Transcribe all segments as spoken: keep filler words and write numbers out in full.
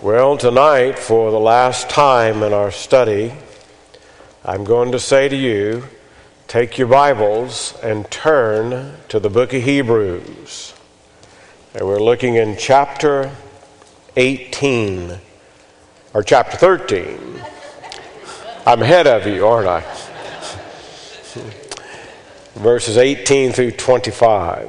Well, tonight, for the last time in our study, I'm going to say to you, take your Bibles and turn to the book of Hebrews. And we're looking in chapter eighteen, or chapter thirteen. I'm ahead of you, aren't I? Verses eighteen through twenty-five.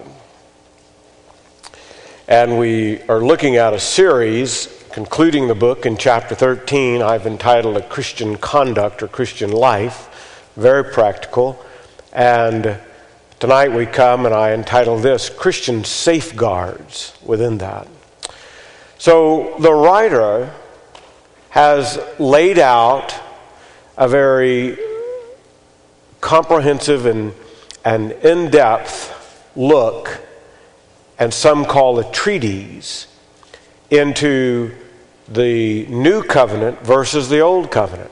And we are looking at a series concluding the book in chapter thirteen. I've entitled A Christian Conduct or Christian Life. Very practical. And tonight we come and I entitle this Christian Safeguards within that. So the writer has laid out a very comprehensive and, and in-depth look, and some call a treatise, into the new covenant versus the old covenant,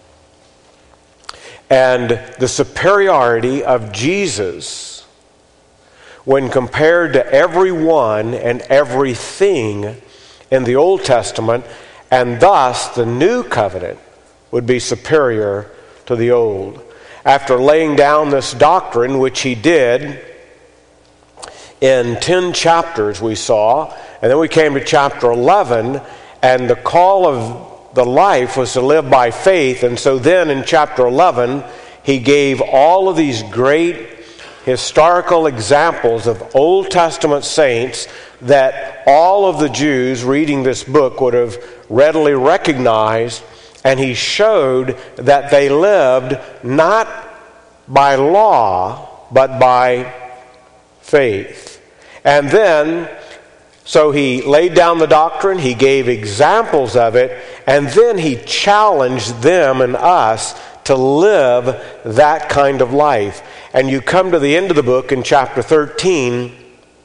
and the superiority of Jesus when compared to everyone and everything in the Old Testament, and thus the new covenant would be superior to the old. After laying down this doctrine, which he did in ten chapters, we saw, and then we came to chapter eleven, and the call of the life was to live by faith. And so then in chapter eleven, he gave all of these great historical examples of Old Testament saints that all of the Jews reading this book would have readily recognized, and he showed that they lived not by law, but by faith. And then, so he laid down the doctrine, he gave examples of it, and then he challenged them and us to live that kind of life. And you come to the end of the book in chapter thirteen,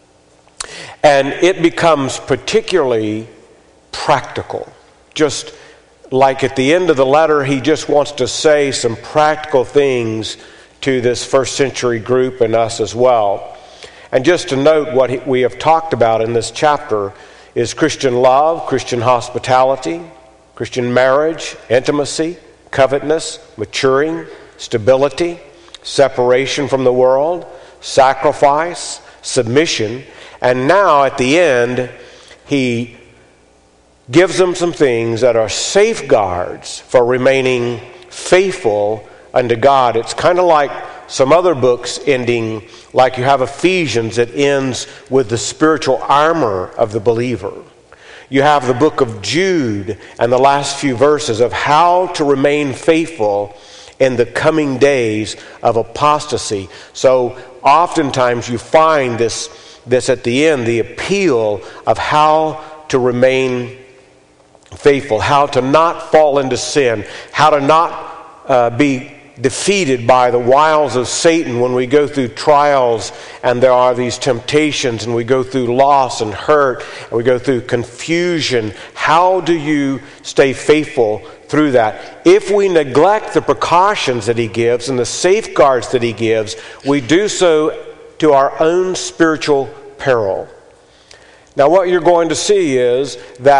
and it becomes particularly practical. Just like at the end of the letter, he just wants to say some practical things to this first century group and us as well. And just to note what we have talked about in this chapter is Christian love, Christian hospitality, Christian marriage, intimacy, covetousness, maturing, stability, separation from the world, sacrifice, submission. And now at the end, he gives them some things that are safeguards for remaining faithful unto God. It's kind of like some other books ending, like you have Ephesians that ends with the spiritual armor of the believer. You have the book of Jude and the last few verses of how to remain faithful in the coming days of apostasy. So oftentimes you find this, this at the end, the appeal of how to remain faithful, how to not fall into sin, how to not uh, be defeated by the wiles of Satan when we go through trials and there are these temptations and we go through loss and hurt and we go through confusion. How do you stay faithful through that? If we neglect the precautions that he gives and the safeguards that he gives, we do so to our own spiritual peril. Now what you're going to see is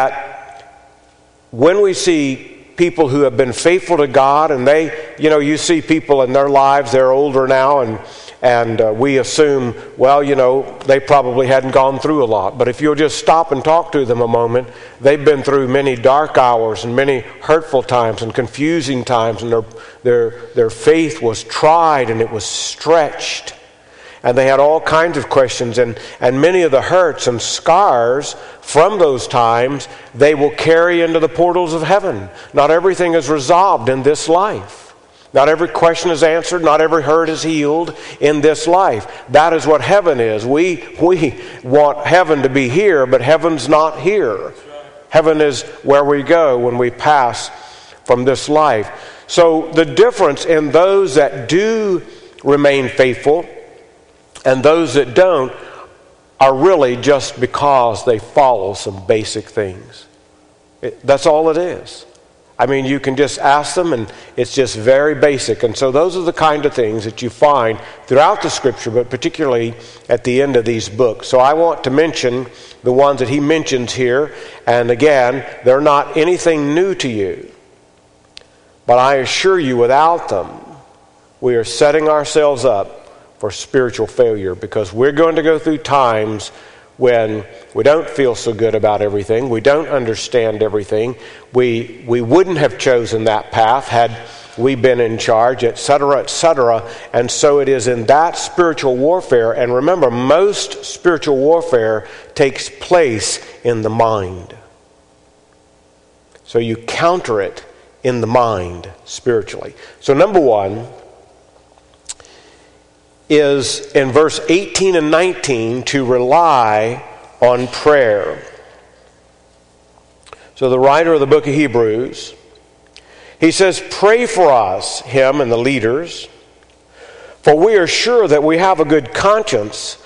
that when we see people who have been faithful to God, and they, you know, you see people in their lives, they're older now, and and uh, we assume, well, you know, they probably hadn't gone through a lot. But if you'll just stop and talk to them a moment, they've been through many dark hours and many hurtful times and confusing times, and their their their faith was tried and it was stretched. And they had all kinds of questions, and, and many of the hurts and scars from those times, they will carry into the portals of heaven. Not everything is resolved in this life. Not every question is answered. Not every hurt is healed in this life. That is what heaven is. We, we want heaven to be here, but heaven's not here. Heaven is where we go when we pass from this life. So the difference in those that do remain faithful and those that don't are really just because they follow some basic things. It, that's all it is. I mean, you can just ask them, and it's just very basic. And so those are the kind of things that you find throughout the Scripture, but particularly at the end of these books. So I want to mention the ones that he mentions here. And again, they're not anything new to you. But I assure you, without them, we are setting ourselves up for spiritual failure, because we're going to go through times when we don't feel so good about everything, we don't understand everything, we we wouldn't have chosen that path had we been in charge, et cetera, et cetera. And so it is in that spiritual warfare, and remember, most spiritual warfare takes place in the mind. So you counter it in the mind spiritually. So number one is in verse eighteen and nineteen to rely on prayer. So the writer of the book of Hebrews, he says, pray for us, him and the leaders, for we are sure that we have a good conscience,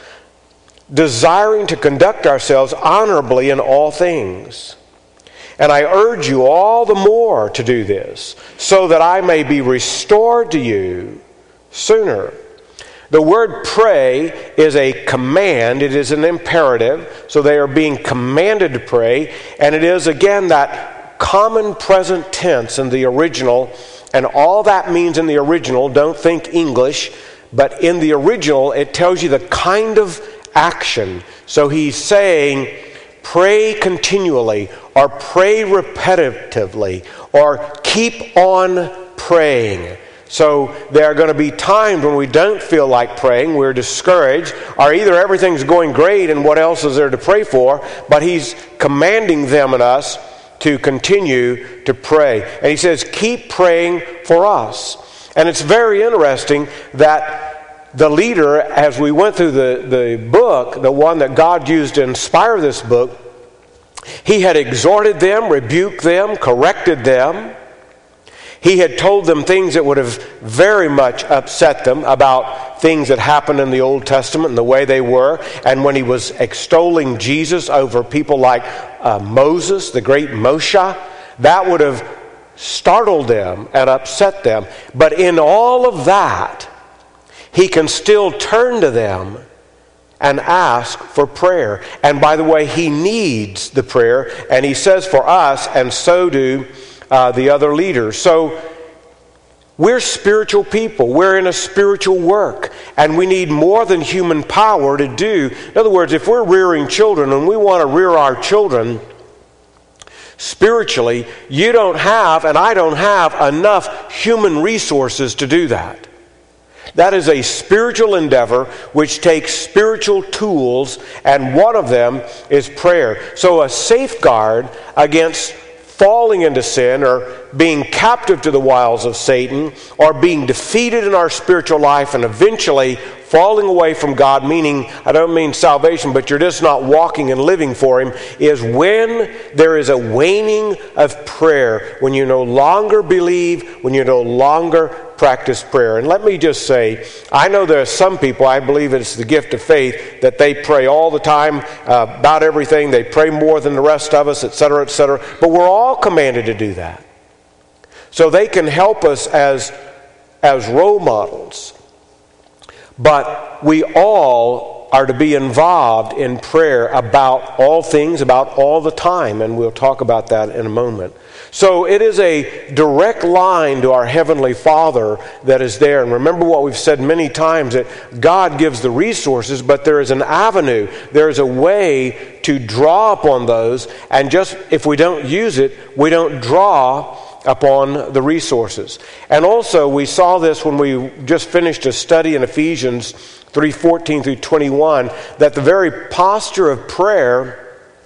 desiring to conduct ourselves honorably in all things. And I urge you all the more to do this, so that I may be restored to you sooner. The word pray is a command. It is an imperative. So they are being commanded to pray. And it is, again, that common present tense in the original. And all that means in the original, don't think English, but in the original, it tells you the kind of action. So he's saying, pray continually, or pray repetitively, or keep on praying. So there are going to be times when we don't feel like praying, we're discouraged, or either everything's going great and what else is there to pray for, but he's commanding them and us to continue to pray. And he says, keep praying for us. And it's very interesting that the leader, as we went through the, the book, the one that God used to inspire this book, he had exhorted them, rebuked them, corrected them. He had told them things that would have very much upset them about things that happened in the Old Testament and the way they were. And when he was extolling Jesus over people like uh, Moses, the great Moshe, that would have startled them and upset them. But in all of that, he can still turn to them and ask for prayer. And by the way, he needs the prayer. And he says for us, and so do Uh, the other leaders. So we're spiritual people. We're in a spiritual work, and we need more than human power to do. In other words, if we're rearing children and we want to rear our children spiritually, you don't have, and I don't have, enough human resources to do that. That is a spiritual endeavor which takes spiritual tools, and one of them is prayer. So a safeguard against falling into sin, or being captive to the wiles of Satan, or being defeated in our spiritual life and eventually falling away from God, meaning, I don't mean salvation, but you're just not walking and living for Him, is when there is a waning of prayer, when you no longer believe, when you no longer practice prayer. And let me just say, I know there are some people, I believe it's the gift of faith, that they pray all the time uh, about everything. They pray more than the rest of us, et cetera, et cetera. But we're all commanded to do that. So they can help us as, as role models. But we all are to be involved in prayer about all things, about all the time. And we'll talk about that in a moment. So it is a direct line to our Heavenly Father that is there. And remember what we've said many times, that God gives the resources, but there is an avenue. There is a way to draw upon those. And just if we don't use it, we don't draw upon the resources. And also we saw this when we just finished a study in Ephesians three fourteen through twenty-one, that the very posture of prayer,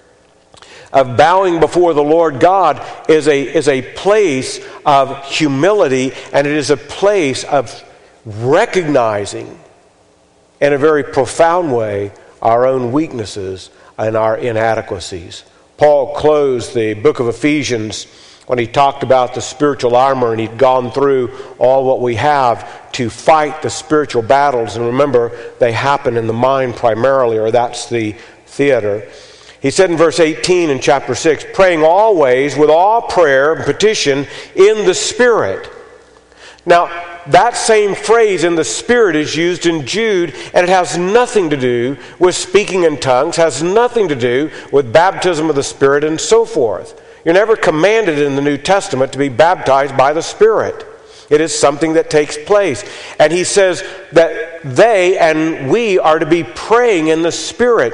of bowing before the Lord God, is a, is a place of humility, and it is a place of recognizing in a very profound way our own weaknesses and our inadequacies. Paul closed the book of Ephesians when he talked about the spiritual armor, and he'd gone through all what we have to fight the spiritual battles. And remember, they happen in the mind primarily, or that's the theater. He said in verse eighteen in chapter six, praying always with all prayer and petition in the Spirit. Now, that same phrase in the Spirit is used in Jude, and it has nothing to do with speaking in tongues, has nothing to do with baptism of the Spirit and so forth. You're never commanded in the New Testament to be baptized by the Spirit. It is something that takes place. And he says that they and we are to be praying in the Spirit.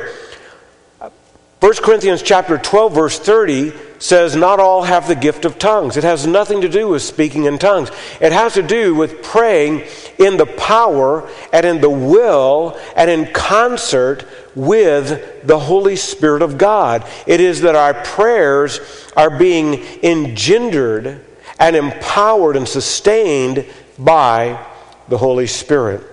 First Corinthians chapter twelve, verse thirty says, not all have the gift of tongues. It has nothing to do with speaking in tongues. It has to do with praying in the power and in the will and in concert with the Holy Spirit of God. It is that our prayers are being engendered and empowered and sustained by the Holy Spirit.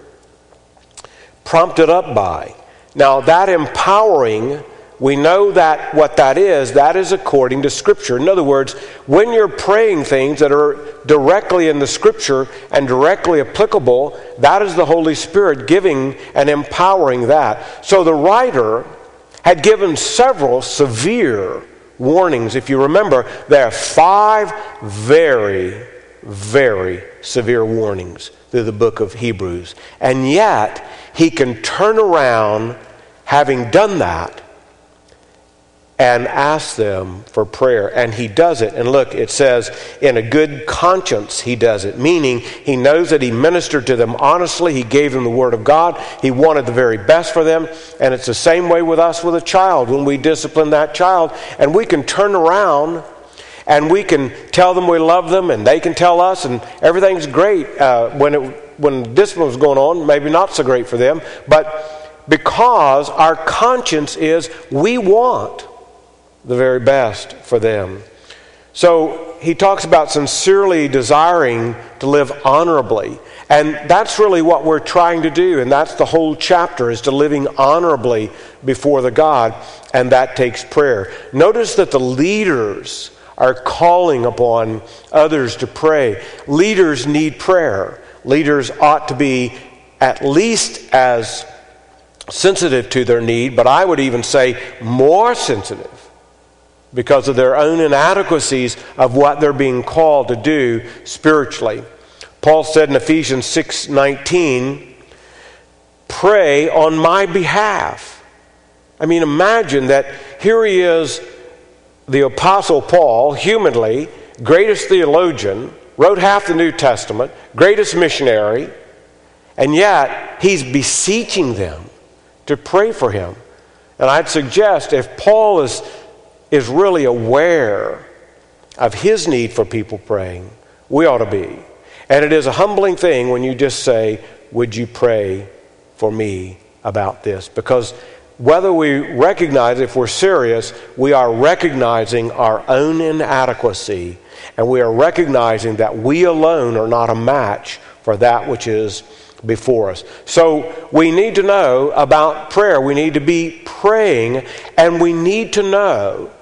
Prompted up by. Now that empowering, we know that what that is, that is according to Scripture. In other words, when you're praying things that are directly in the Scripture and directly applicable, that is the Holy Spirit giving and empowering that. So the writer had given several severe warnings. If you remember, there are five very, very severe warnings through the book of Hebrews. And yet, he can turn around, having done that, and ask them for prayer. And he does it. And look, it says, in a good conscience he does it. Meaning, he knows that he ministered to them honestly. He gave them the Word of God. He wanted the very best for them. And it's the same way with us with a child. When we discipline that child, and we can turn around and we can tell them we love them, and they can tell us, and everything's great. Uh, when, it, when discipline was going on, maybe not so great for them. But because our conscience is, we want the very best for them. So he talks about sincerely desiring to live honorably. And that's really what we're trying to do. And that's the whole chapter, is to living honorably before the God. And that takes prayer. Notice that the leaders are calling upon others to pray. Leaders need prayer. Leaders ought to be at least as sensitive to their need, but I would even say more sensitive, because of their own inadequacies of what they're being called to do spiritually. Paul said in Ephesians six nineteen, pray on my behalf. I mean, imagine that here he is, the Apostle Paul, humanly, greatest theologian, wrote half the New Testament, greatest missionary, and yet he's beseeching them to pray for him. And I'd suggest if Paul is is really aware of his need for people praying, we ought to be. And it is a humbling thing when you just say, would you pray for me about this? Because whether we recognize, if we're serious, we are recognizing our own inadequacy, and we are recognizing that we alone are not a match for that which is before us. So we need to know about prayer. We need to be praying, and we need to know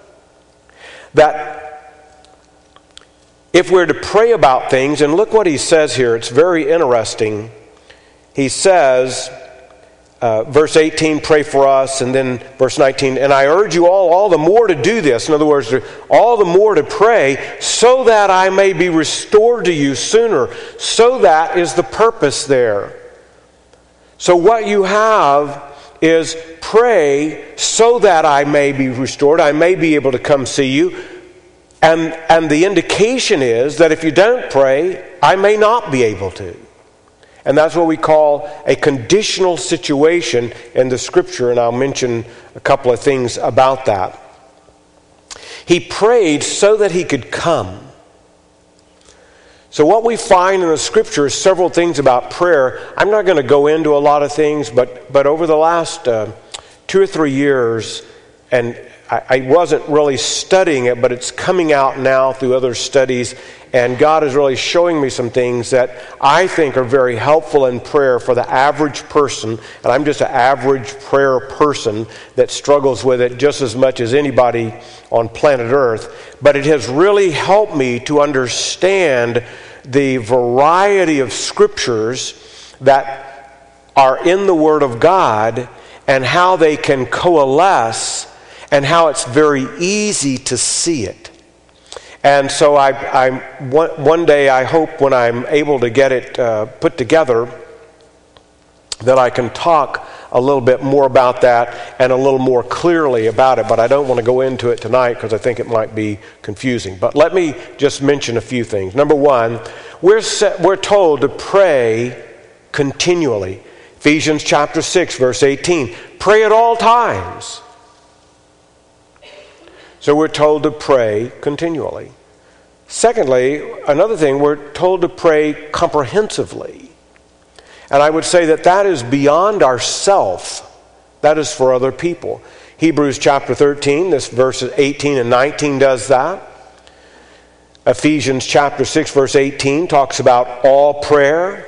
that if we're to pray about things, and look what he says here, it's very interesting. He says, uh, verse eighteen, pray for us, and then verse nineteen, and I urge you all, all the more to do this. In other words, all the more to pray, so that I may be restored to you sooner. So that is the purpose there. So what you have is pray so that I may be restored, I may be able to come see you. And, and the indication is that if you don't pray, I may not be able to. And that's what we call a conditional situation in the Scripture, and I'll mention a couple of things about that. He prayed so that he could come. So what we find in the Scripture is several things about prayer. I'm not going to go into a lot of things, but, but over the last uh, two or three years, and I, I wasn't really studying it, but it's coming out now through other studies, and God is really showing me some things that I think are very helpful in prayer for the average person, and I'm just an average prayer person that struggles with it just as much as anybody on planet Earth. But it has really helped me to understand the variety of scriptures that are in the Word of God and how they can coalesce and how it's very easy to see it. And so I, I one, one day I hope when I'm able to get it uh, put together that I can talk a little bit more about that and a little more clearly about it, but I don't want to go into it tonight because I think it might be confusing. But let me just mention a few things. Number one, we're, set, we're told to pray continually. Ephesians chapter six, verse eighteen, pray at all times. So we're told to pray continually. Secondly, another thing, we're told to pray comprehensively. And I would say that that is beyond ourself. That is for other people. Hebrews chapter thirteen, this verses eighteen and nineteen does that. Ephesians chapter six, verse eighteen talks about all prayer.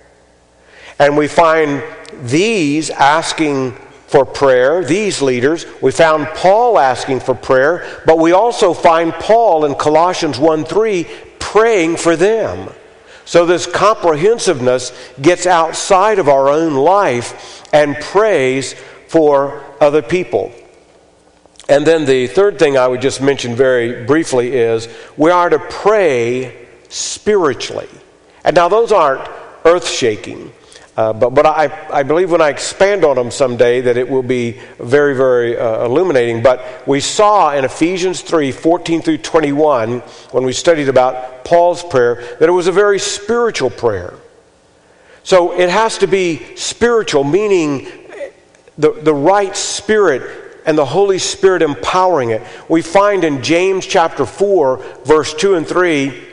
And we find these asking for prayer, these leaders. We found Paul asking for prayer, but we also find Paul in Colossians one three praying for them. So this comprehensiveness gets outside of our own life and prays for other people. And then the third thing I would just mention very briefly is we are to pray spiritually. And now those aren't earth-shaking, uh, but, but I, I believe when I expand on them someday that it will be very, very uh, illuminating. But we saw in Ephesians three, fourteen through twenty-one, when we studied about Paul's prayer, that it was a very spiritual prayer. So it has to be spiritual, meaning the, the right spirit and the Holy Spirit empowering it. We find in James chapter four, verse two and three,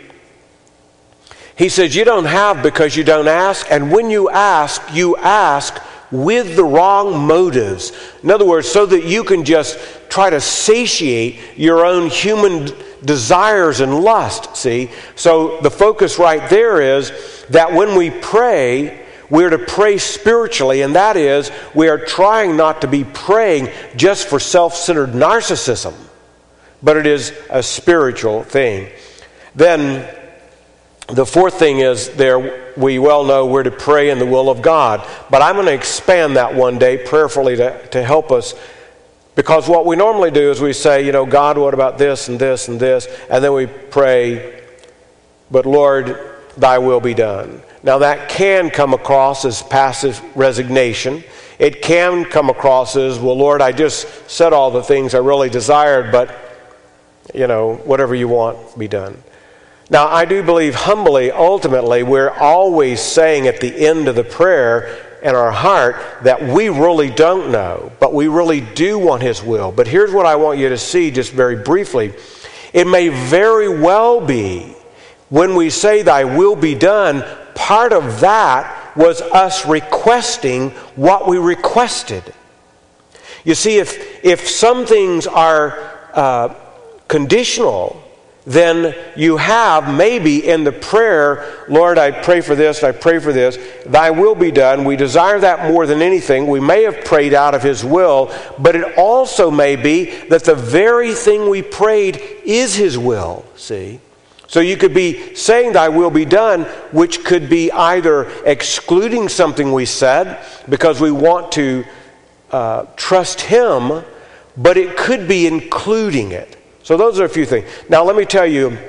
he says, you don't have because you don't ask, and when you ask, you ask with the wrong motives. In other words, so that you can just try to satiate your own human desires and lust, see? So the focus right there is that when we pray, we're to pray spiritually, and that is, we are trying not to be praying just for self-centered narcissism, but it is a spiritual thing. Then the fourth thing is there, we well know we're to pray in the will of God. But I'm going to expand that one day prayerfully to, to help us. Because what we normally do is we say, you know, God, what about this and this and this? And then we pray, but Lord, thy will be done. Now that can come across as passive resignation. It can come across as, well, Lord, I just said all the things I really desired, but, you know, whatever you want, be done. Now, I do believe humbly, ultimately, we're always saying at the end of the prayer in our heart that we really don't know, but we really do want His will. But here's what I want you to see just very briefly. It may very well be when we say thy will be done, part of that was us requesting what we requested. You see, if, if some things are uh, conditional, then you have maybe in the prayer, Lord, I pray for this, and I pray for this, thy will be done. We desire that more than anything. We may have prayed out of His will, but it also may be that the very thing we prayed is His will, see? So you could be saying thy will be done, which could be either excluding something we said because we want to uh, trust Him, but it could be including it. So those are a few things. Now let me tell you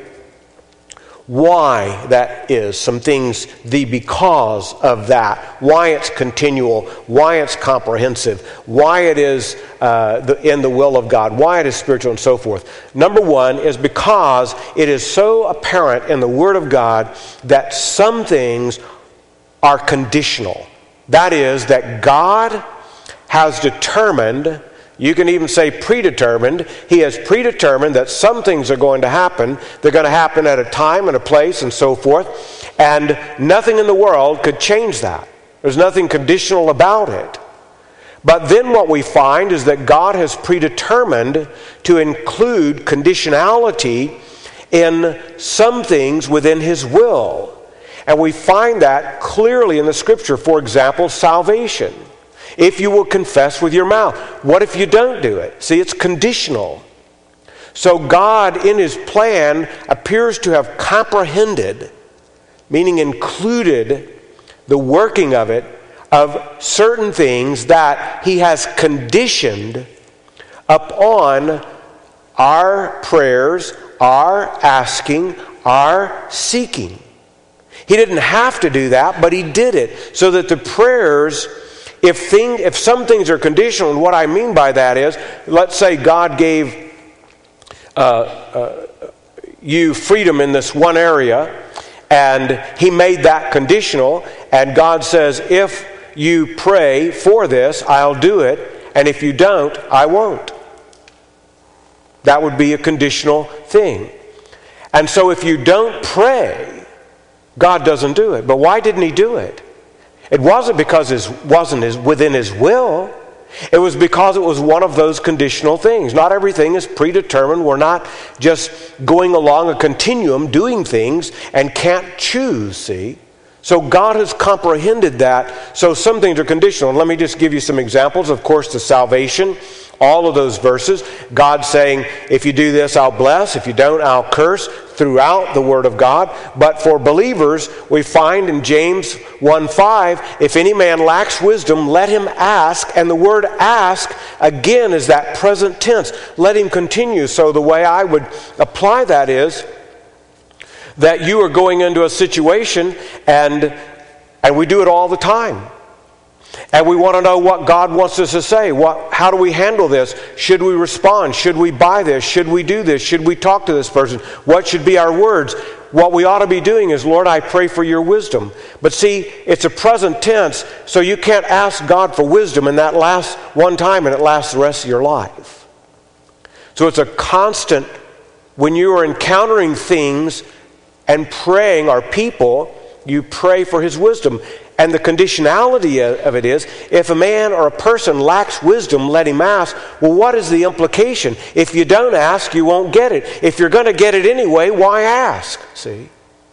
why that is, some things, the because of that, why it's continual, why it's comprehensive, why it is uh, the, in the will of God, why it is spiritual and so forth. Number one is because it is so apparent in the Word of God that some things are conditional. That is, that God has determined, you can even say predetermined. He has predetermined that some things are going to happen. They're going to happen at a time and a place and so forth. And nothing in the world could change that. There's nothing conditional about it. But then what we find is that God has predetermined to include conditionality in some things within His will. And we find that clearly in the Scripture. For example, salvation. If you will confess with your mouth. What if you don't do it? See, it's conditional. So God, in His plan, appears to have comprehended, meaning included the working of it, of certain things that He has conditioned upon our prayers, our asking, our seeking. He didn't have to do that, but he did it so that the prayers, if thing, if some things are conditional, and what I mean by that is, let's say God gave uh, uh, you freedom in this one area, and he made that conditional, and God says, if you pray for this, I'll do it, and if you don't, I won't. That would be a conditional thing. And so if you don't pray, God doesn't do it. But why didn't he do it? It wasn't because it wasn't his, within his will. It was because it was one of those conditional things. Not everything is predetermined. We're not just going along a continuum doing things and can't choose, see? So God has comprehended that. So some things are conditional. And let me just give you some examples. Of course, the salvation, all of those verses. God saying, if you do this, I'll bless. If you don't, I'll curse, throughout the Word of God. But for believers, we find in James one five, if any man lacks wisdom, let him ask. And the word ask, again, is that present tense. Let him continue. So the way I would apply that is that you are going into a situation, and and we do it all the time. And we want to know what God wants us to say. What, how do we handle this? Should we respond? Should we buy this? Should we do this? Should we talk to this person? What should be our words? What we ought to be doing is, Lord, I pray for your wisdom. But see, it's a present tense, so you can't ask God for wisdom, and that lasts one time and it lasts the rest of your life. So it's a constant, when you are encountering things and praying, or people, you pray for his wisdom. And the conditionality of it is, if a man or a person lacks wisdom, let him ask. Well, what is the implication? If you don't ask, you won't get it. If you're going to get it anyway, why ask? See?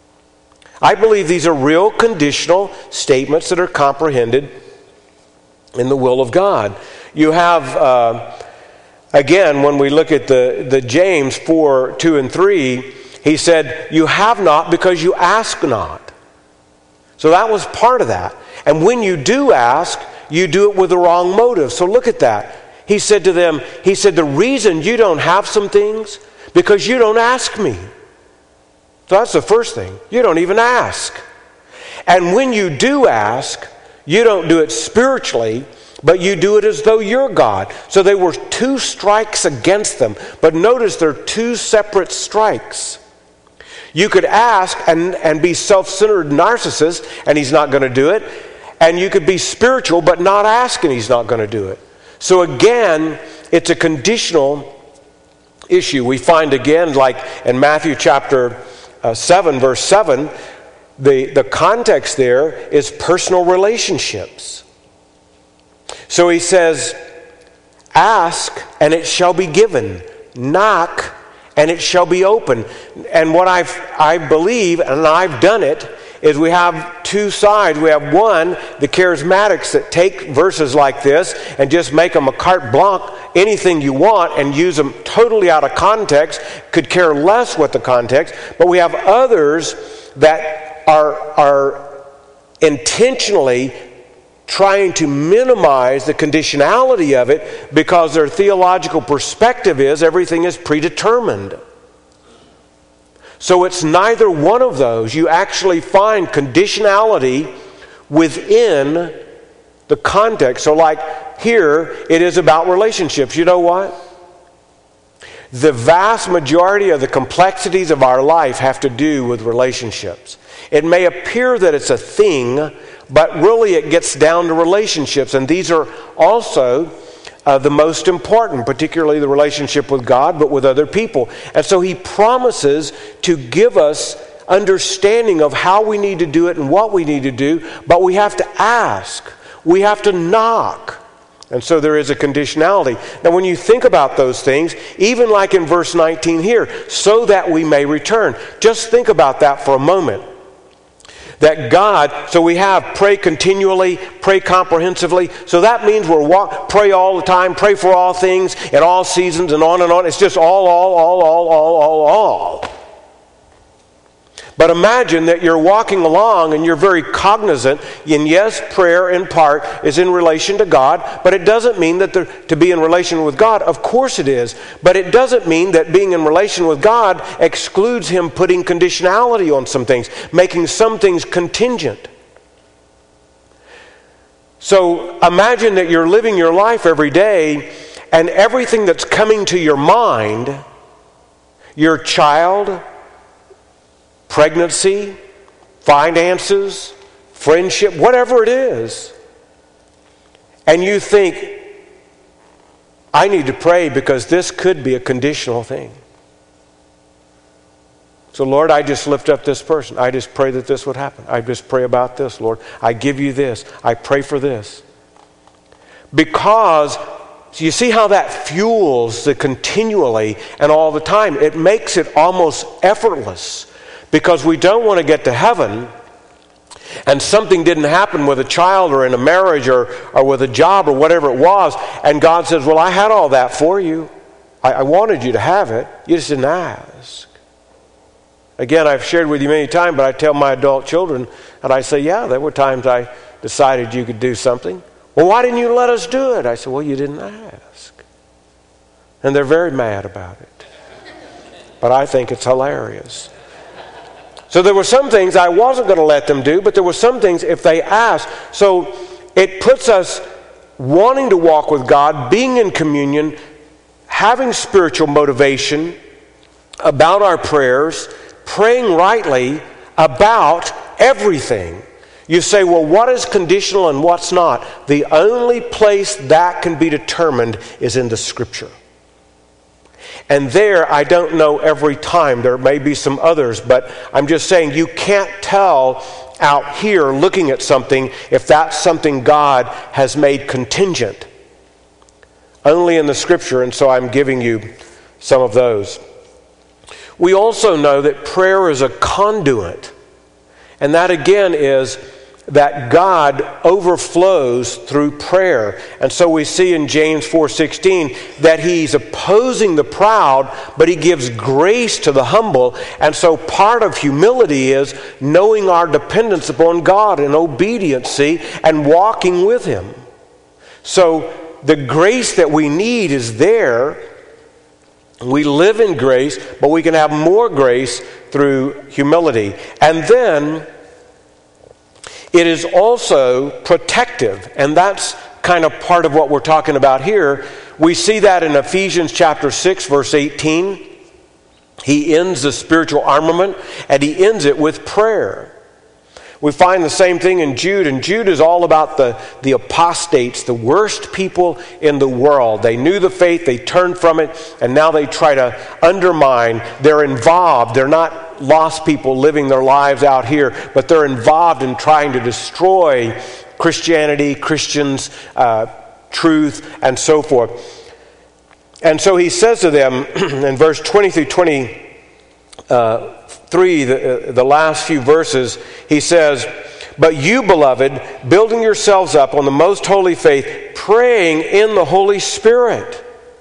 I believe these are real conditional statements that are comprehended in the will of God. You have, uh, again, when we look at the, the James four, two, and three, he said, you have not because you ask not. So that was part of that. And when you do ask, you do it with the wrong motive. So look at that. He said to them, he said, the reason you don't have some things, because you don't ask me. So that's the first thing. You don't even ask. And when you do ask, you don't do it spiritually, but you do it as though you're God. So there were two strikes against them. But notice there are two separate strikes. You could ask and, and be self-centered narcissist, and he's not going to do it. And you could be spiritual but not ask, and he's not going to do it. So again, it's a conditional issue. We find again, like in Matthew chapter uh, seven, verse seven, the, the context there is personal relationships. So he says, ask and it shall be given. Knock and it shall be open. And what I've, I believe, and I've done it, is we have two sides. We have one, the charismatics that take verses like this and just make them a carte blanche, anything you want, and use them totally out of context, could care less what the context. But we have others that are, are intentionally trying to minimize the conditionality of it because their theological perspective is everything is predetermined. So it's neither one of those. You actually find conditionality within the context. So like here, it is about relationships. You know what? The vast majority of the complexities of our life have to do with relationships. It may appear that it's a thing, but really it gets down to relationships. And these are also uh, the most important, particularly the relationship with God, but with other people. And so he promises to give us understanding of how we need to do it and what we need to do, but we have to ask. We have to knock. And so there is a conditionality. Now when you think about those things, even like in verse nineteen here, so that we may return. Just think about that for a moment. That God, so we have pray continually, pray comprehensively. So that means we're walk, pray all the time, pray for all things in all seasons and on and on. It's just all, all, all, all, all, all, all. But imagine that you're walking along and you're very cognizant, and yes, prayer in part is in relation to God, but it doesn't mean that to be in relation with God. Of course it is, but it doesn't mean that being in relation with God excludes Him putting conditionality on some things, making some things contingent. So imagine that you're living your life every day, and everything that's coming to your mind, your child, pregnancy, finances, friendship, whatever it is, and you think, I need to pray because this could be a conditional thing. So Lord, I just lift up this person. I just pray that this would happen. I just pray about this, Lord. I give you this. I pray for this. Because you see how that fuels the continually and all the time. It makes it almost effortless. Because we don't want to get to heaven and something didn't happen with a child or in a marriage or, or with a job or whatever it was, and God says, well, I had all that for you. I, I wanted you to have it. You just didn't ask. Again, I've shared with you many times, but I tell my adult children, and I say, yeah, there were times I decided you could do something. Well, why didn't you let us do it? I said, well, you didn't ask. And they're very mad about it. But I think it's hilarious. So there were some things I wasn't going to let them do, but there were some things if they asked. So it puts us wanting to walk with God, being in communion, having spiritual motivation about our prayers, praying rightly about everything. You say, well, what is conditional and what's not? The only place that can be determined is in the Scripture. And there, I don't know every time. There may be some others, but I'm just saying you can't tell out here looking at something if that's something God has made contingent. Only in the Scripture, and so I'm giving you some of those. We also know that prayer is a conduit. And that again is that God overflows through prayer. And so we see in James four sixteen that He's opposing the proud, but He gives grace to the humble. And so part of humility is knowing our dependence upon God in obedience and walking with Him. So the grace that we need is there. We live in grace, but we can have more grace through humility. And then it is also protective, and that's kind of part of what we're talking about here. We see that in Ephesians chapter six, verse eighteen. He ends the spiritual armament, and he ends it with prayer. We find the same thing in Jude, and Jude is all about the, the apostates, the worst people in the world. They knew the faith, they turned from it, and now they try to undermine. They're involved. They're not lost people living their lives out here, but they're involved in trying to destroy Christianity, Christians, uh, truth, and so forth. And so he says to them in verse twenty through twenty, uh, Three, the, the last few verses, he says, but you, beloved, building yourselves up on the most holy faith, praying in the Holy Spirit.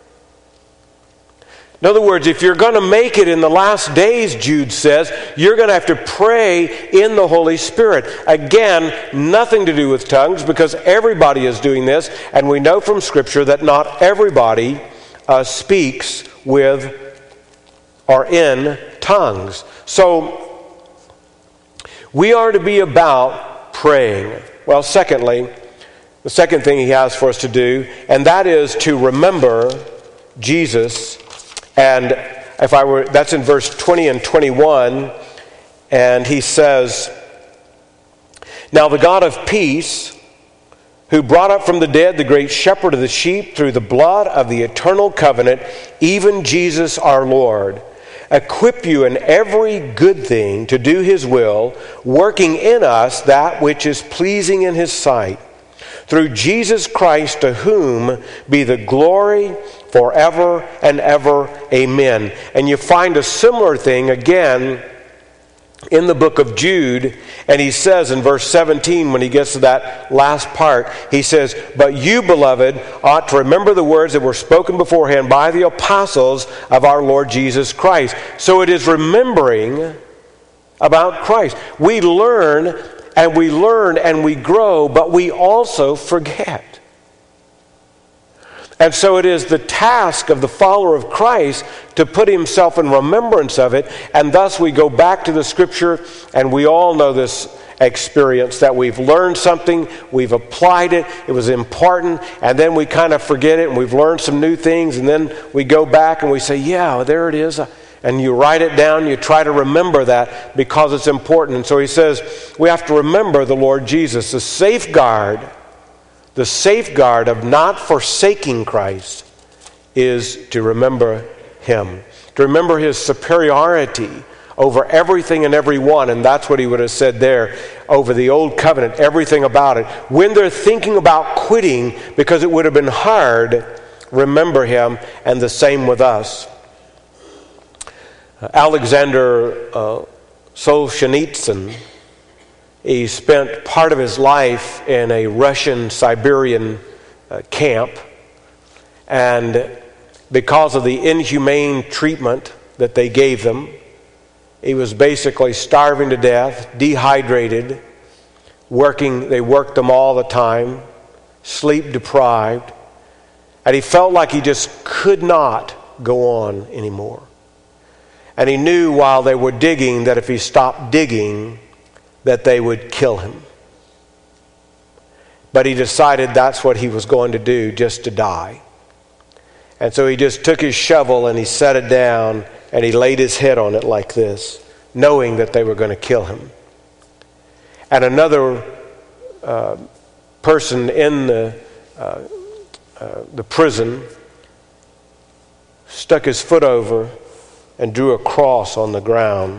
In other words, if you're going to make it in the last days, Jude says, you're going to have to pray in the Holy Spirit. Again, nothing to do with tongues, because everybody is doing this, and we know from Scripture that not everybody uh, speaks with or in tongues. So, we are to be about praying. Well, secondly, the second thing he has for us to do, and that is to remember Jesus. And if I were, that's in verse twenty and twenty-one, and he says, now the God of peace, who brought up from the dead the great shepherd of the sheep through the blood of the eternal covenant, even Jesus our Lord, equip you in every good thing to do His will, working in us that which is pleasing in His sight, through Jesus Christ, to whom be the glory forever and ever. Amen. And you find a similar thing again in the book of Jude, and he says in verse seventeen, when he gets to that last part, he says, but you, beloved, ought to remember the words that were spoken beforehand by the apostles of our Lord Jesus Christ. So it is remembering about Christ. We learn and we learn and we grow, but we also forget. And so it is the task of the follower of Christ to put himself in remembrance of it, and thus we go back to the Scripture, and we all know this experience that we've learned something, we've applied it, it was important, and then we kind of forget it, and we've learned some new things, and then we go back and we say, yeah, there it is. And you write it down, you try to remember that because it's important. And so he says we have to remember the Lord Jesus, the safeguard The safeguard of not forsaking Christ is to remember him, to remember his superiority over everything and everyone, and that's what he would have said there over the old covenant, everything about it. When they're thinking about quitting because it would have been hard, remember him, and the same with us. Alexander uh, Solzhenitsyn, he spent part of his life in a Russian Siberian uh, camp, and because of the inhumane treatment that they gave them, he was basically starving to death, dehydrated, working, they worked him all the time, sleep deprived, and he felt like he just could not go on anymore. And he knew while they were digging that if he stopped digging, that they would kill him. But he decided that's what he was going to do, just to die. And so he just took his shovel and he set it down and he laid his head on it like this, knowing that they were going to kill him. And another uh, person in the, uh, uh, the prison stuck his foot over and drew a cross on the ground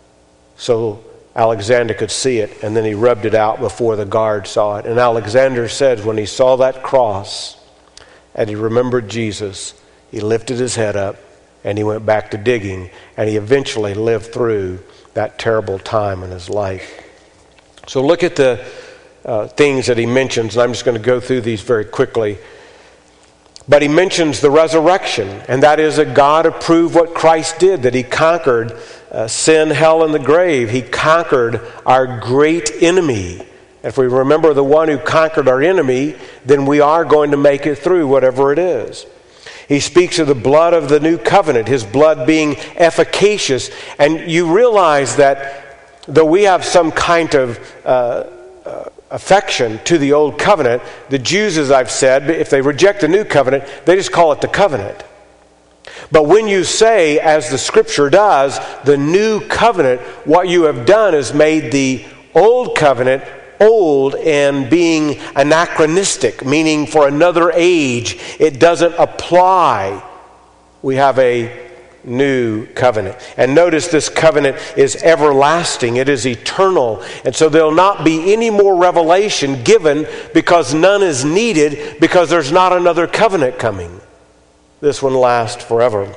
so Alexander could see it, and then he rubbed it out before the guard saw it. And Alexander said when he saw that cross and he remembered Jesus, he lifted his head up and he went back to digging, and he eventually lived through that terrible time in his life. So look at the uh, things that he mentions, and I'm just going to go through these very quickly. But he mentions the resurrection, and that is that God approved what Christ did, that he conquered uh, sin, hell, and the grave. He conquered our great enemy. If we remember the one who conquered our enemy, then we are going to make it through whatever it is. He speaks of the blood of the new covenant, his blood being efficacious. And you realize that though we have some kind of uh, uh, affection to the old covenant, the Jews, as I've said, if they reject the new covenant, they just call it the covenant. But when you say, as the Scripture does, the new covenant, what you have done is made the old covenant old and being anachronistic, meaning for another age. It doesn't apply. We have a new covenant. And notice this covenant is everlasting. It is eternal. And so there'll not be any more revelation given because none is needed because there's not another covenant coming. This one lasts forever.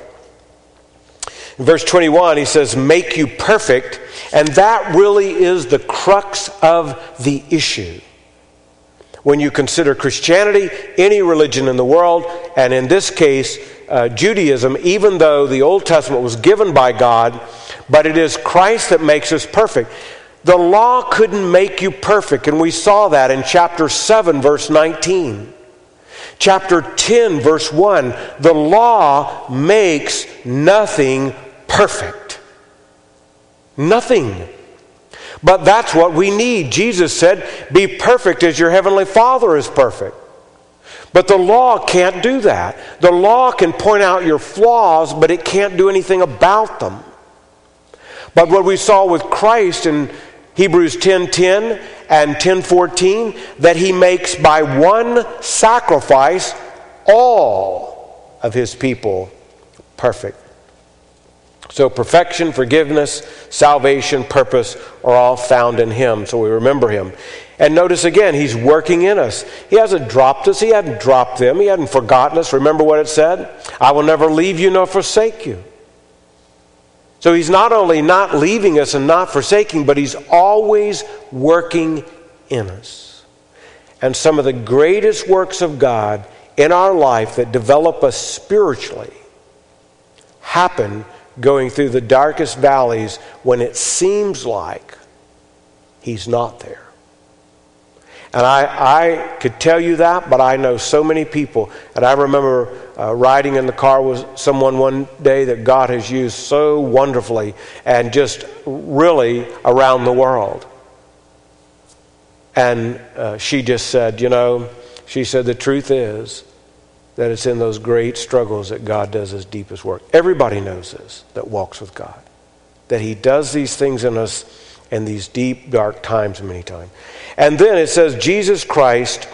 In verse twenty-one, he says, make you perfect. And that really is the crux of the issue. When you consider Christianity, any religion in the world, and in this case, uh, Judaism, even though the Old Testament was given by God, but it is Christ that makes us perfect. The law couldn't make you perfect, and we saw that in chapter seven, verse nineteen. Chapter ten, verse one, the law makes nothing perfect. Nothing. But that's what we need. Jesus said, be perfect as your heavenly Father is perfect. But the law can't do that. The law can point out your flaws, but it can't do anything about them. But what we saw with Christ in Hebrews ten ten and ten fourteen, that he makes by one sacrifice all of his people perfect. So perfection, forgiveness, salvation, purpose are all found in him. So we remember him. And notice again, he's working in us. He hasn't dropped us. He hadn't dropped them. He hadn't forgotten us. Remember what it said? I will never leave you nor forsake you. So he's not only not leaving us and not forsaking, but he's always working in us. And some of the greatest works of God in our life that develop us spiritually happen going through the darkest valleys when it seems like he's not there. And I, I could tell you that, but I know so many people. And I remember uh, riding in the car with someone one day that God has used so wonderfully and just really around the world. And uh, she just said, you know, she said, the truth is that it's in those great struggles that God does his deepest work. Everybody knows this that walks with God, that he does these things in us in these deep, dark times many times. And then it says, Jesus Christ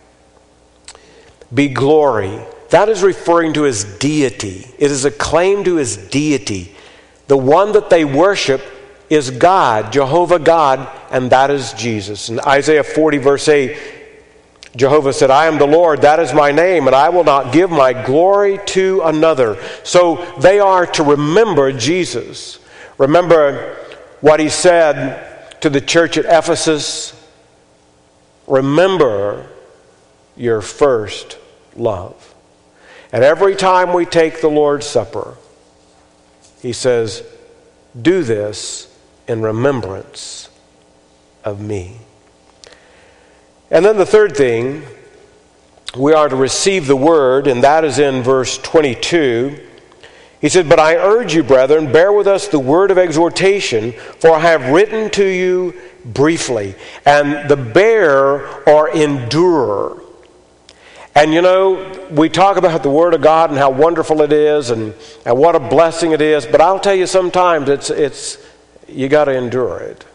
be glory. That is referring to his deity. It is a claim to his deity. The one that they worship is God, Jehovah God, and that is Jesus. In Isaiah forty verse eight, Jehovah said, I am the Lord, that is my name, and I will not give my glory to another. So they are to remember Jesus. Remember what he said to the church at Ephesus. Remember your first love. And every time we take the Lord's Supper, he says, do this in remembrance of me. And then the third thing, we are to receive the word, and that is in verse twenty-two. He said, but I urge you, brethren, bear with us the word of exhortation, for I have written to you briefly. And the bear or endure. And you know, we talk about the word of God and how wonderful it is and, and what a blessing it is, but I'll tell you sometimes it's it's you got to endure it.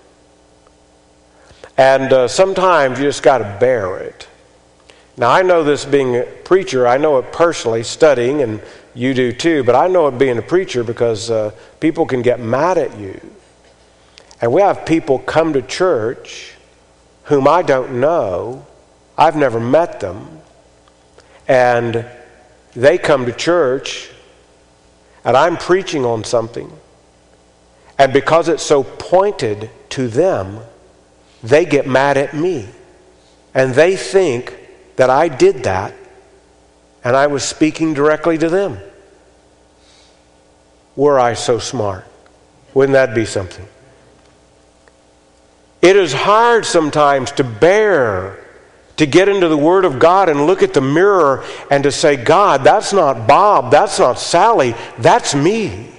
And uh, sometimes you just got to bear it. Now, I know this being a preacher, I know it personally, studying, and you do too, but I know it being a preacher because uh, people can get mad at you. And we have people come to church whom I don't know, I've never met them, and they come to church, and I'm preaching on something, and because it's so pointed to them, they get mad at me. And they think that I did that and I was speaking directly to them. Were I so smart? Wouldn't that be something? It is hard sometimes to bear, to get into the Word of God and look at the mirror and to say, God, that's not Bob, that's not Sally, that's me.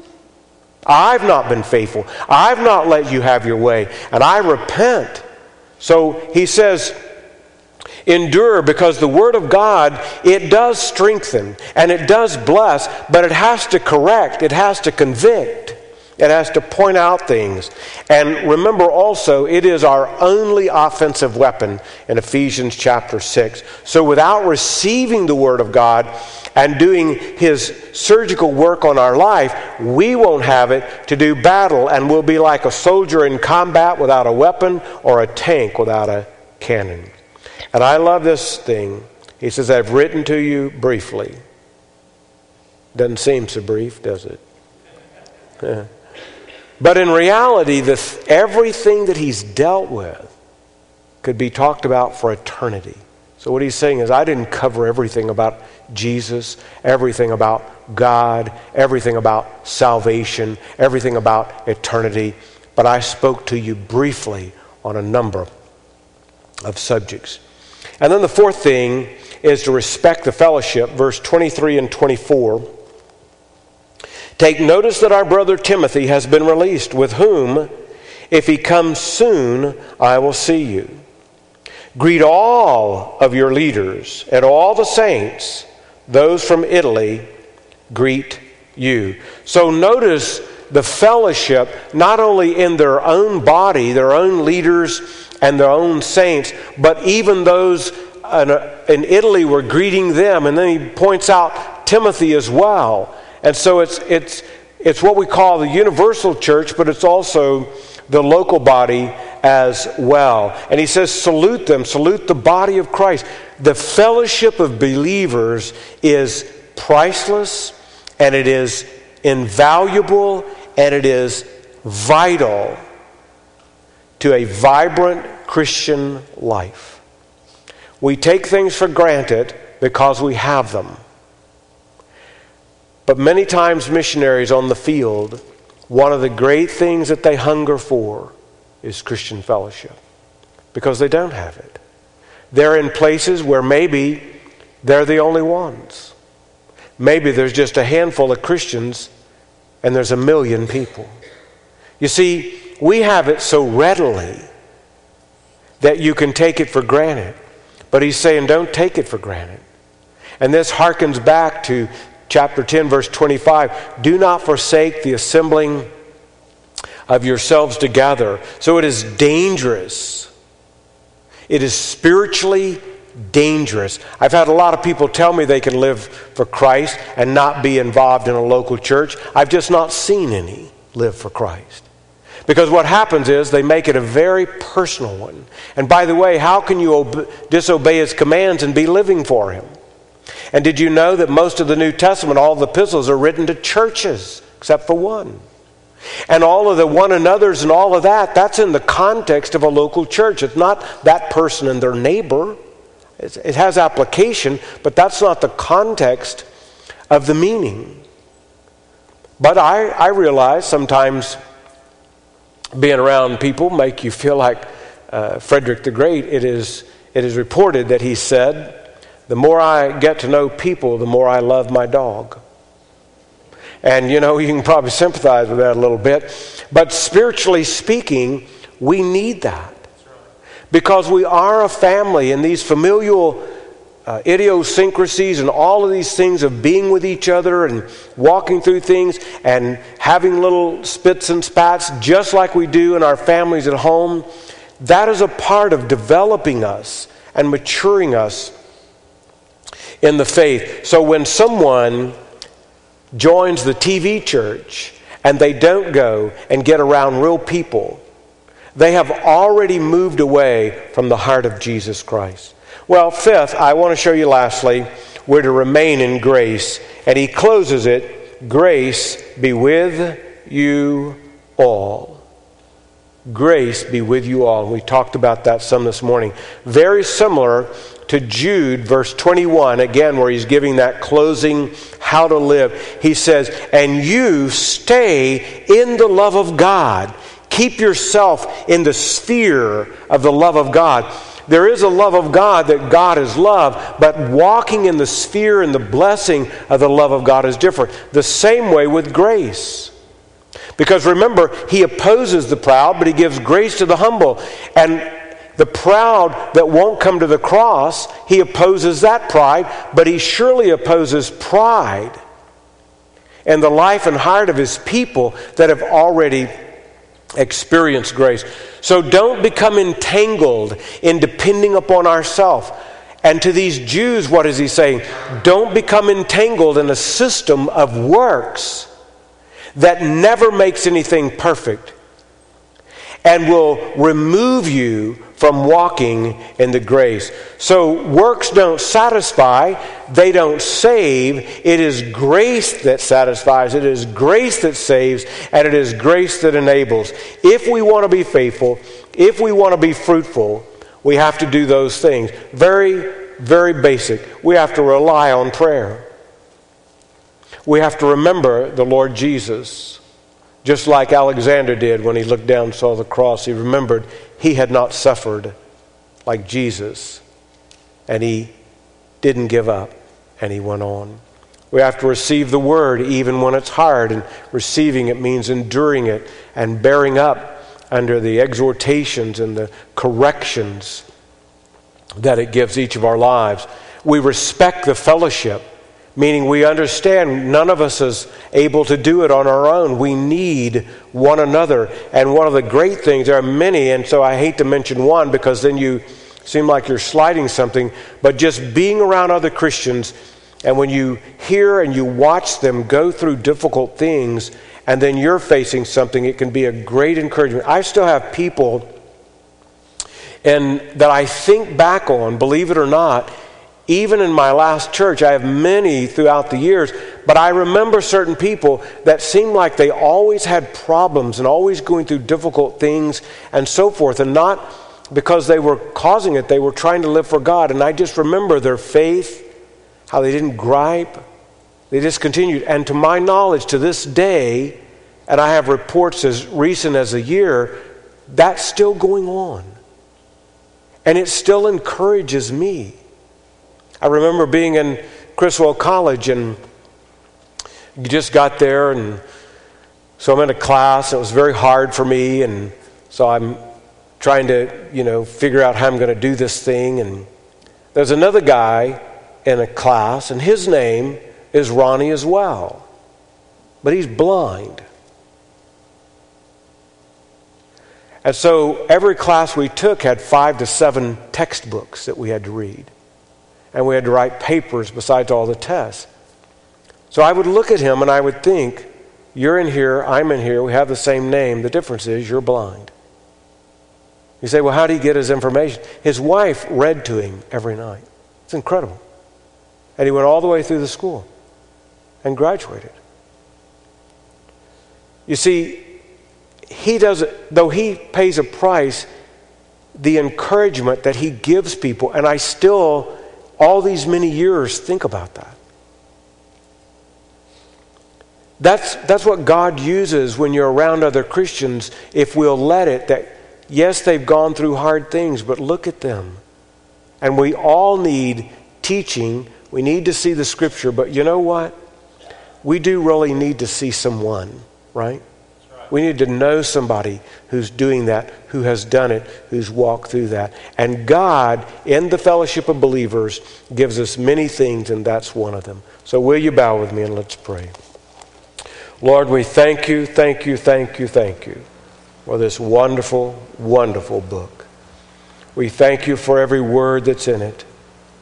I've not been faithful. I've not let you have your way. And I repent. So he says, endure, because the Word of God, it does strengthen and it does bless, but it has to correct, it has to convict, it has to point out things. And remember also, it is our only offensive weapon in Ephesians chapter six. So without receiving the Word of God and doing his surgical work on our life, we won't have it to do battle, and we'll be like a soldier in combat without a weapon or a tank without a cannon. And I love this thing. He says, I've written to you briefly. Doesn't seem so brief, does it? Yeah. But in reality, the, everything that he's dealt with could be talked about for eternity. So what he's saying is, I didn't cover everything about Jesus, everything about God, everything about salvation, everything about eternity, but I spoke to you briefly on a number of subjects. And then the fourth thing is to respect the fellowship, verse twenty-three and twenty-four. Take notice that our brother Timothy has been released, with whom, if he comes soon, I will see you. Greet all of your leaders and all the saints. Those from Italy greet you. So notice the fellowship, not only in their own body, their own leaders and their own saints, but even those in Italy were greeting them. And then he points out Timothy as well. And so it's it's it's what we call the universal church, but it's also the local body as well. And he says, salute them, salute the body of Christ. The fellowship of believers is priceless, and it is invaluable, and it is vital to a vibrant Christian life. We take things for granted because we have them. But many times missionaries on the field, one of the great things that they hunger for is Christian fellowship, because they don't have it. They're in places where maybe they're the only ones. Maybe there's just a handful of Christians and there's a million people. You see, we have it so readily that you can take it for granted. But he's saying, don't take it for granted. And this harkens back to chapter ten, verse twenty-five. Do not forsake the assembling of yourselves together. So it is dangerous. It is spiritually dangerous. I've had a lot of people tell me they can live for Christ and not be involved in a local church. I've just not seen any live for Christ. Because what happens is they make it a very personal one. And by the way, how can you ob- disobey his commands and be living for him? And did you know that most of the New Testament, all the epistles, are written to churches, except for one? And all of the one another's and all of that, that's in the context of a local church. It's not that person and their neighbor. It's, it has application, but that's not the context of the meaning. But I, I realize sometimes being around people make you feel like uh, Frederick the Great. It is, it is reported that he said, the more I get to know people, the more I love my dog. And, you know, you can probably sympathize with that a little bit. But spiritually speaking, we need that. Because we are a family, and these familial uh, idiosyncrasies and all of these things of being with each other and walking through things and having little spits and spats just like we do in our families at home, that is a part of developing us and maturing us in the faith. So when someone joins the T V church and they don't go and get around real people, they have already moved away from the heart of Jesus Christ. Well, fifth, I want to show you lastly, we're to remain in grace. And he closes it, grace be with you all. Grace be with you all. And we talked about that some this morning. Very similar to Jude, verse twenty-one, again, where he's giving that closing how to live. He says, and you stay in the love of God. Keep yourself in the sphere of the love of God. There is a love of God that God is love, but walking in the sphere and the blessing of the love of God is different. The same way with grace. Because remember, he opposes the proud, but he gives grace to the humble. And the proud that won't come to the cross, he opposes that pride, but he surely opposes pride in the life and heart of his people that have already experienced grace. So don't become entangled in depending upon ourselves. And to these Jews, what is he saying? Don't become entangled in a system of works that never makes anything perfect and will remove you from walking in the grace. So works don't satisfy, they don't save. It is grace that satisfies, it is grace that saves, and it is grace that enables. If we want to be faithful, if we want to be fruitful, we have to do those things. Very, very basic. We have to rely on prayer. We have to remember the Lord Jesus. Just like Alexander did when he looked down and saw the cross. He remembered he had not suffered like Jesus. And he didn't give up. And he went on. We have to receive the word even when it's hard. And receiving it means enduring it and bearing up under the exhortations and the corrections that it gives each of our lives. We respect the fellowship. Meaning we understand none of us is able to do it on our own. We need one another. And one of the great things, there are many, and so I hate to mention one because then you seem like you're sliding something, but just being around other Christians, and when you hear and you watch them go through difficult things, and then you're facing something, it can be a great encouragement. I still have people and that I think back on, believe it or not, even in my last church, I have many throughout the years, but I remember certain people that seemed like they always had problems and always going through difficult things and so forth, and not because they were causing it, they were trying to live for God. And I just remember their faith, how they didn't gripe, They discontinued. And to my knowledge, to this day, and I have reports as recent as a year, that's still going on. And it still encourages me. I remember being in Criswell College, and you just got there, and so I'm in a class, and it was very hard for me, and so I'm trying to, you know, figure out how I'm going to do this thing. And there's another guy in a class, and his name is Ronnie as well, but he's blind. And so every class we took had five to seven textbooks that we had to read. And we had to write papers besides all the tests. So I would look at him and I would think, you're in here, I'm in here, we have the same name. The difference is you're blind. You say, well, how did he get his information? His wife read to him every night. It's incredible. And he went all the way through the school and graduated. You see, he doesn't, though he pays a price, the encouragement that he gives people, and I still, all these many years, think about that. That's, that's what God uses when you're around other Christians, if we'll let it, that yes, they've gone through hard things, but look at them. And we all need teaching. We need to see the Scripture, but you know what? We do really need to see someone, right? We need to know somebody who's doing that, who has done it, who's walked through that. And God, in the fellowship of believers, gives us many things, and that's one of them. So will you bow with me and let's pray. Lord, we thank you, thank you, thank you, thank you for this wonderful, wonderful book. We thank you for every word that's in it.